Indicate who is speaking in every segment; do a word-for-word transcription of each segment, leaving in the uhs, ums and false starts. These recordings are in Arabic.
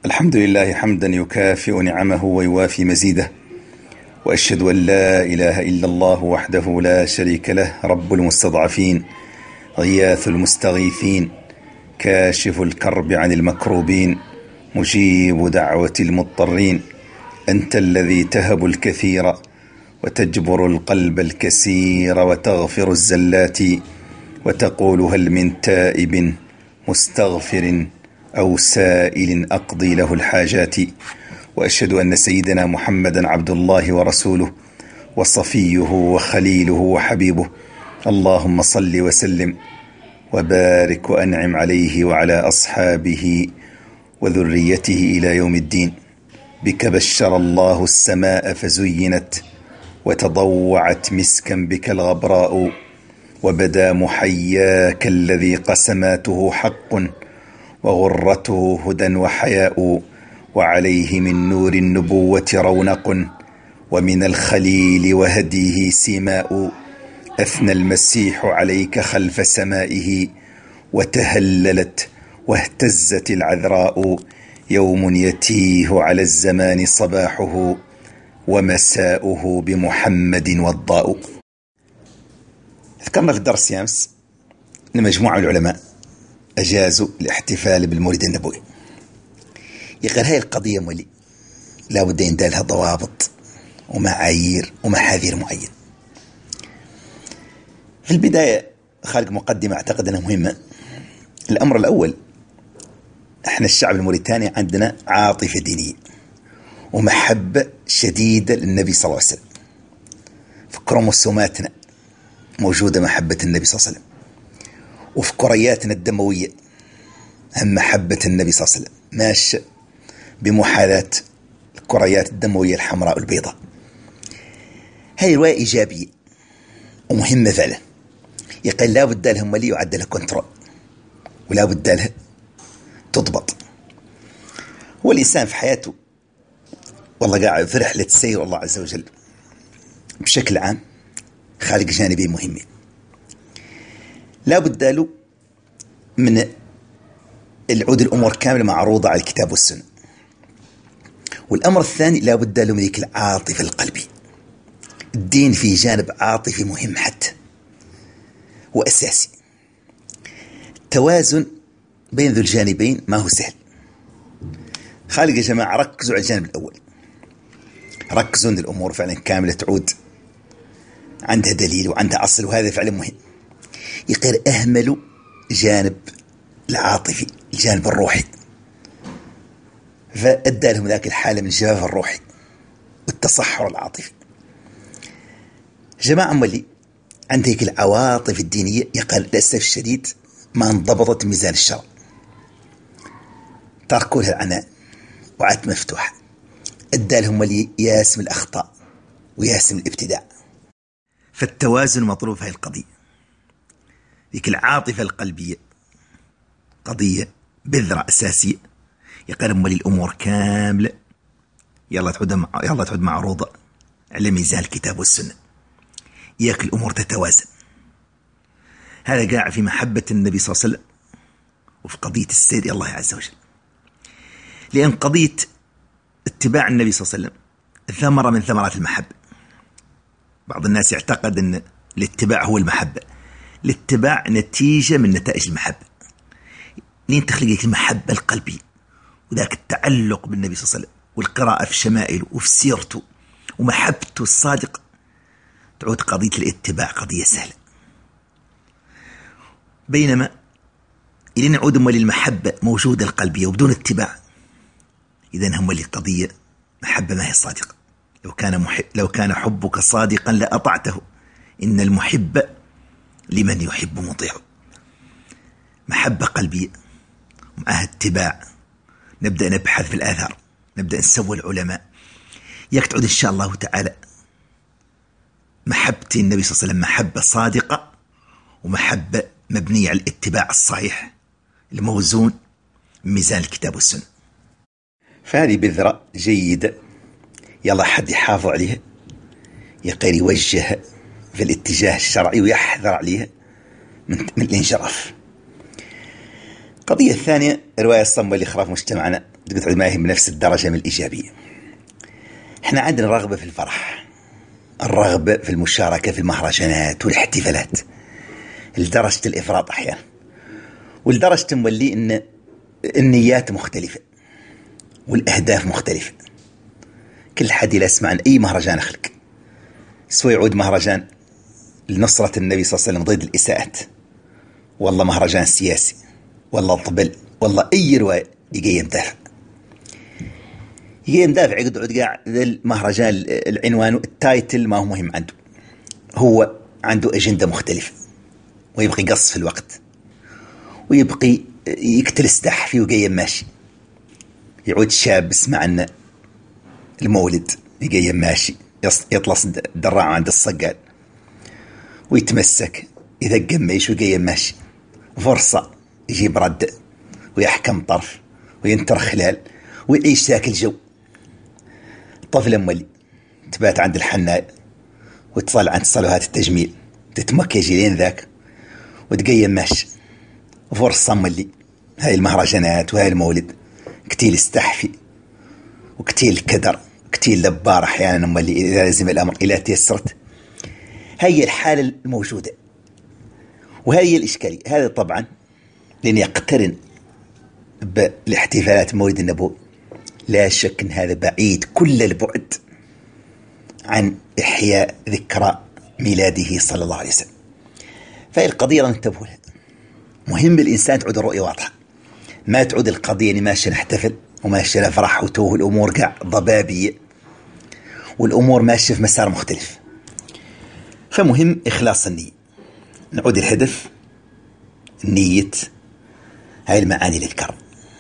Speaker 1: الحمد لله حمدا يكافئ نعمه ويوافي مزيده، وأشهد أن لا إله إلا الله وحده لا شريك له، رب المستضعفين، غياث المستغيثين، كاشف الكرب عن المكروبين، مجيب دعوة المضطرين. أنت الذي تهب الكثير وتجبر القلب الكسير، وتغفر الزلات وتقول هل من تائب مستغفر أو سائل أقضي له الحاجات. وأشهد أن سيدنا محمدا عبد الله ورسوله وصفيه وخليله وحبيبه، اللهم صل وسلم وبارك وأنعم عليه وعلى أصحابه وذريته إلى يوم الدين. بك بشر الله السماء فزينت، وتضوعت مسكا بك الغبراء، وبدا محياك الذي قسماته حق، وغرته هدى وحياء، وعليه من نور النبوة رونق، ومن الخليل وهديه سيماء. أثنى المسيح عليك خلف سمائه، وتهللت واهتزت العذراء، يوم يتيه على الزمان صباحه، ومساؤه بمحمد وضاء. ذكرنا في الدرس أمس أن مجموعة من العلماء أجازوا الاحتفال بالمولد النبوي. يقول هاي القضية مولي لا بد يندى لها ضوابط ومعايير ومحاذير معينة. في البداية خالق مقدمة أعتقد أنها مهمة. الأمر الأول، احنا الشعب الموريتاني عندنا عاطفة دينية ومحبة شديدة للنبي صلى الله عليه وسلم. في كروموسوماتنا موجودة محبة النبي صلى الله عليه وسلم، وفي كرياتنا الدموية هم محبة النبي صلى الله عليه وسلم ماشية بمحاذاة الكريات الدموية الحمراء والبيضاء. هاي رواية إيجابية ومهمة فعلا. يقول لا بد لهم ولي يعد لها كنترول، ولا بد لها تضبط. هو الإنسان في حياته والله قاعد في رحلة سير الله عز وجل بشكل عام، خالق جانبين مهمين. لا بد له من العود الأمور كاملة معروضة على الكتاب والسنة. والأمر الثاني، لا بد له من ذيك العاطفة القلبي. الدين فيه جانب عاطفي مهم حتى وأساسي. التوازن بين ذو الجانبين ما هو سهل. خالق يا جماعة ركزوا على الجانب الأول، ركزوا أن الأمور فعلا كاملة تعود عندها دليل وعندها أصل، وهذا فعلا مهم. يقول أهملوا جانب العاطفي، الجانب الروحي، فأدى لهم ذاك الحالة من الجفاف الروحي والتصحر العاطفي. جماعة مولي عند هيك العواطف الدينية يقال للأسف الشديد ما انضبطت ميزان الشرع، تركوا لها العناء وعادت مفتوحة، أدى لهم ولي ياسم الأخطاء وياسم الابتداع. فالتوازن مطلوب في هذه القضية. ذيك العاطفة القلبية قضية بذرة أساسية. يقال ولي الأمور كاملة يلا تعود مع... يلا تعود معروضة على ميزان الكتاب والسنة، ياك الأمور تتوازن. هذا قاع في محبة النبي صلى الله عليه وسلم وفي قضية السير إلى الله عز وجل. لأن قضية اتباع النبي صلى الله عليه وسلم ثمرة من ثمرات المحبة. بعض الناس يعتقد أن الاتباع هو المحبة. الاتباع نتيجة من نتائج المحبة. لين تخلق المحبة القلبية وذاك التعلق بالنبي صلى الله عليه وسلم والقراءة في شمائله وفي سيرته ومحبته الصادقة، تعود قضية الاتباع قضية سهلة. بينما إذا نعود أم للمحبة موجودة القلبية وبدون اتباع، إذن هم للقضية محبة ما هي صادقة. لو كان محب لو كان حبك صادقا لأطعته، إن المحب لمن يحب مطيع. محبة قلبية ومعها اتباع. نبدأ نبحث في الآثار، نبدأ نسوي العلماء، يكتعد إن شاء الله تعالى محبة النبي صلى الله عليه وسلم محبة صادقة ومحبة مبنية على الاتباع الصحيح الموزون ميزان الكتاب والسنة. فهذه بذرة جيدة يلا حد يحافظ عليها، يقدر يوجه في الاتجاه الشرعي ويحذر عليها من, من الانجراف. القضية الثانية رواية الصنبة اللي خراف مجتمعنا تقول تعود ما هي بنفس الدرجة من الإيجابية. احنا عندنا رغبة في الفرح، الرغبة في المشاركة في المهرجانات والاحتفالات لدرجة الإفراط أحيانا، ولدرجة تولي إن النيات مختلفة والأهداف مختلفة. كل حد يسمع عن أي مهرجان أخلق، سواء يعود مهرجان لنصرة النبي صلى الله عليه وسلم ضد الإساءات، والله مهرجان سياسي، والله طبل، والله أي رواية يجي يمدافع يجي يمدافع يقعد عود قاع المهرجان العنوان التايتل ما هو مهم عنده، هو عنده أجندة مختلفة، ويبقى يقص في الوقت، ويبقي يقتل استحفي وجاي ماشي. يعود شاب اسمع عن المولد يجي ماشي يطلص دراعه عند الصقال ويتمسك إذا قميش وجاي ماشي، فرصة يجيب رد ويحكم طرف وينتر خلال ويعيش ذاك الجو. طفل مولي تبات عند الحناء وتصل عند صلوات التجميل تتمكيجي لين ذاك وتقيم ماشي. فرصة مولي هاي المهرجانات وهاي المولد كتيل استحفي وكتيل كدر كتيل لبار أحيانا مولي إذا لازم الأمر إلى تيسرت. هاي الحالة الموجودة وهي الإشكالية. هذا طبعا لأن يقترن بالاحتفالات مولد النبوي، لا شك أن هذا بعيد كل البعد عن إحياء ذكرى ميلاده صلى الله عليه وسلم. فهي القضية ننتبه لها، مهم الإنسان تعود الرؤية واضحة، ما تعود القضية أني ماشي نحتفل وماشي نفرح وتوه الأمور قاع ضبابية والأمور ماشية في مسار مختلف. فمهم إخلاص النية، نعود الهدف نية هاي المعاني للكرم.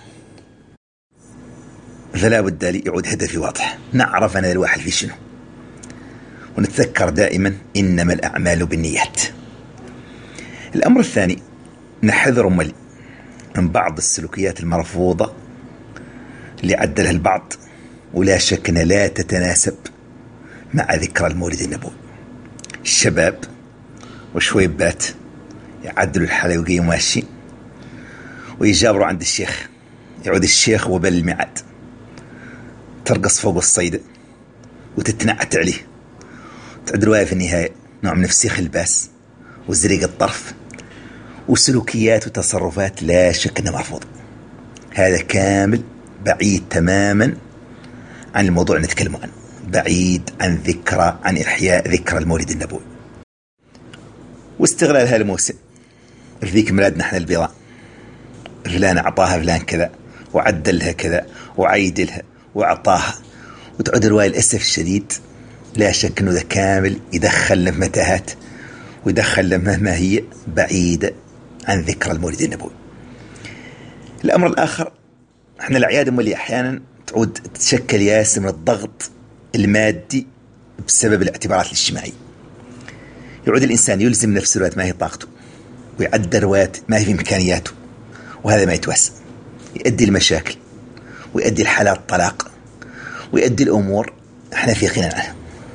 Speaker 1: فلا بد لي يعود هدفي واضح، نعرف أنا الواحد في شنو، ونتذكر دائما إنما الأعمال بالنيات. الأمر الثاني نحذر ملي من بعض السلوكيات المرفوضة اللي عدلها البعض، ولا شك أنها لا تتناسب مع ذكرى المولد النبوي. الشباب وشويبات يعدلوا الحالة ويجي ماشي ويجابروا عند الشيخ، يعود الشيخ وبل الميعاد ترقص فوق الصيدة وتتنعت عليه، تعد رواية في النهاية نوع من فسيخ الباس وزريق الطرف وسلوكيات وتصرفات لا شك أنها مرفوضة. هذا كامل بعيد تماما عن الموضوع اللي نتكلم عنه، بعيد عن ذكرى عن إحياء ذكرى المولد النبوي واستغلال هالموسم. في ذيك ميلادنا احنا البيضاء فلان أعطاها فلان كذا وعدلها كذا وعيدلها وأعطاها، وتعود رواية الأسف الشديد لا شك أنه ذا كامل يدخلنا في متاهات ويدخلنا مهما هي بعيدة عن ذكرى المولد النبوي. الأمر الآخر احنا الأعياد مولي أحيانا تعود تشكل ياس من الضغط المادي بسبب الاعتبارات الاجتماعية. يعود الإنسان يلزم نفسه روايات ما هي طاقته ويعدل روايات ما هي في إمكانياته، وهذا ما يتوسع يؤدي المشاكل ويؤدي الحالات طلاق ويؤدي الأمور احنا في غنى عنها.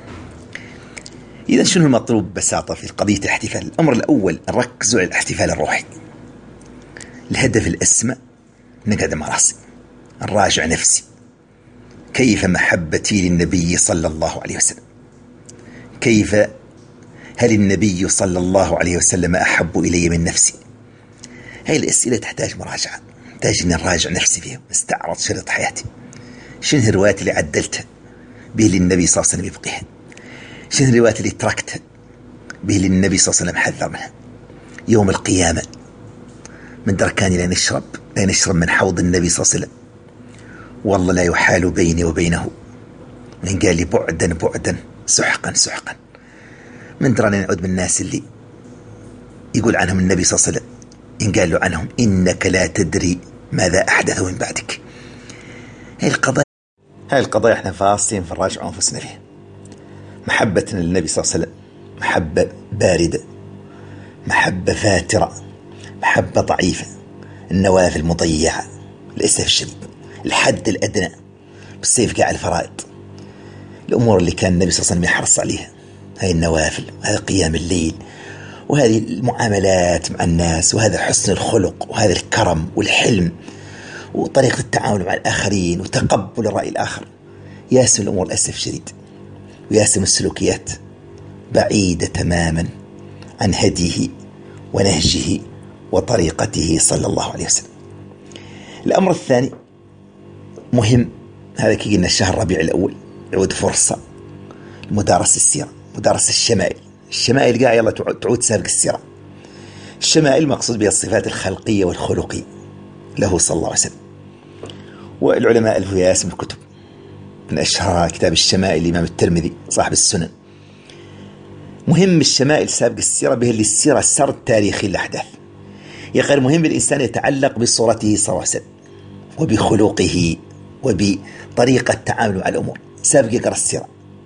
Speaker 1: إذا شنو المطلوب ببساطة في قضية الاحتفال؟ الأمر الأول نركزوا على الاحتفال الروحي. الهدف الأسمى نقعد مع راسي نراجع نفسي، كيف محبتي للنبي صلى الله عليه وسلم، كيف هل النبي صلى الله عليه وسلم أحب إلي من نفسي. هاي الأسئلة تحتاج مراجعة، تحتاج أن نراجع نفسي فيها، استعرض شريط حياتي، شنو الروايات اللي عدلتها به للنبي صلى الله عليه وسلم يبقيها، شنو الروايات اللي تركتها به للنبي صلى الله عليه وسلم حذر منها. يوم القيامة من دركاني لا نشرب لا نشرب من حوض النبي صلى الله عليه وسلم، والله لا يحال بيني وبينه، من قال لي بعدا بعدا سحقا سحقا. من دراني نعود من الناس اللي يقول عنهم النبي صلى الله عليه وسلم إن قال له عنهم إنك لا تدري ماذا أحدثوا من بعدك. هاي القضايا هاي القضايا احنا فاصلين في الراجع أنفسنا فيها. محبتنا للنبي صلى الله عليه وسلم محبة باردة، محبة فاترة، محبة ضعيفة، النوافل مضيعة للأسف الشديد، الحد الأدنى بالسيف قاع الفرائض، الأمور اللي كان النبي صلى الله عليه وسلم يحرص عليها، هاي النوافل، هذا قيام الليل، وهذه المعاملات مع الناس، وهذا حسن الخلق، وهذا الكرم والحلم، وطريقة التعامل مع الآخرين وتقبل الرأي الآخر. ياسم الأمور للأسف شديد، وياسم السلوكيات بعيدة تماما عن هديه ونهجه وطريقته صلى الله عليه وسلم. الأمر الثاني مهم، هذا كي قلنا الشهر ربيع الأول يعود فرصة لمدارسة السيرة، مدارسة الشمائل. الشمائل قاعد يلا تعود سابق السيرة. الشمائل مقصود بها الصفات الخلقية والخلقية له صلى الله عليه وسلم. والعلماء ألفوا ياسم الكتب، من أشهرها كتاب الشمائل الإمام الترمذي صاحب السنن. مهم الشمائل سابق السيرة به اللي السيرة سرد تاريخي الأحداث. يقال مهم الإنسان يتعلق بصورته صلى الله عليه وسلم وبخلقه وبطريقة تعامله مع الأمور. سابق يقرأ السيرة،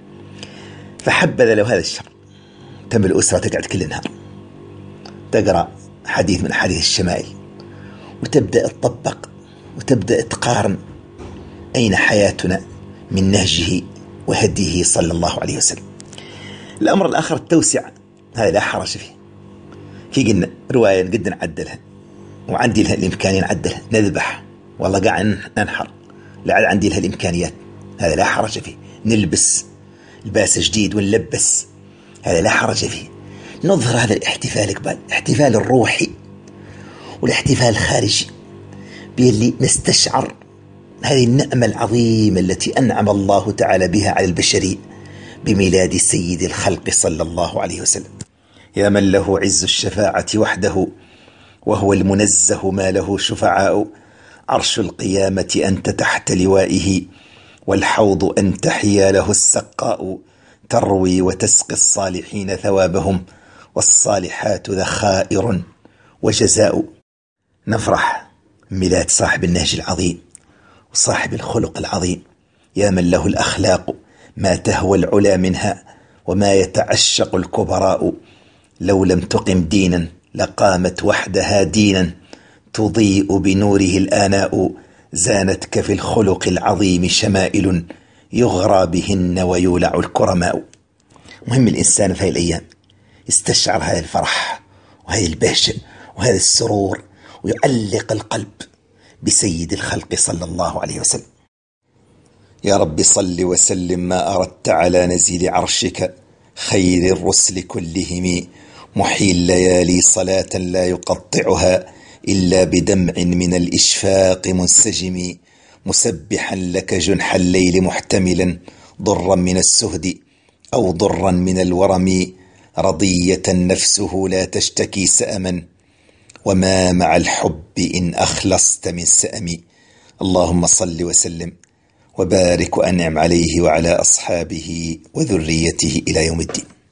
Speaker 1: فحبذا لو هذا الشهر تم الأسرة تقعد كل نهار تقرأ حديث من حديث الشمائل، وتبدأ تطبق وتبدأ تقارن أين حياتنا من نهجه وهديه صلى الله عليه وسلم. الأمر الآخر التوسع، هذا لا حرج فيه. في قلنا رواية نقدر نعدلها، وعندي لها الإمكانية نعدلها، نذبح والله قاعد ننحر لا عندي لها الإمكانيات، هذا لا حرج فيه. نلبس لباس جديد ونلبس، هذا لا حرج فيه. نظهر هذا الاحتفال قبل الاحتفال الروحي والاحتفال الخارجي باللي نستشعر هذه النعمة العظيمة التي أنعم الله تعالى بها على البشرية بميلاد سيد الخلق صلى الله عليه وسلم. يا من له عز الشفاعة وحده وهو المنزه ما له شفعاء، عرش القيامة أنت تحت لوائه والحوض أنت حياله السقاء، تروي وتسقي الصالحين ثوابهم والصالحات ذخائر وجزاء. نفرح ميلاد صاحب النهج العظيم وصاحب الخلق العظيم، يا من له الأخلاق ما تهوى العلا منها وما يتعشق الكبراء، لو لم تقم دينا لقامت وحدها دينا، تضيء بنوره الآناء، زانتك في الخلق العظيم شمائل يغرى بهن ويولع الكرماء. مهم الإنسان في هذه الأيام يستشعر هذا الفرح وهذه البهجة وهذا السرور، ويعلق القلب بسيد الخلق صلى الله عليه وسلم. يا رب صل وسلم ما أردت على نزيل عرشك خير الرسل كلهم، محيي الليالي صلاة لا يقطعها إلا بدمع من الإشفاق منسجم، مسبحا لك جنح الليل محتملا ضرا من السهد أو ضرا من الورم، رضية نفسه لا تشتكي سأما وما مع الحب إن أخلصت من سأم. اللهم صل وسلم وبارك وأنعم عليه وعلى أصحابه وذريته إلى يوم الدين.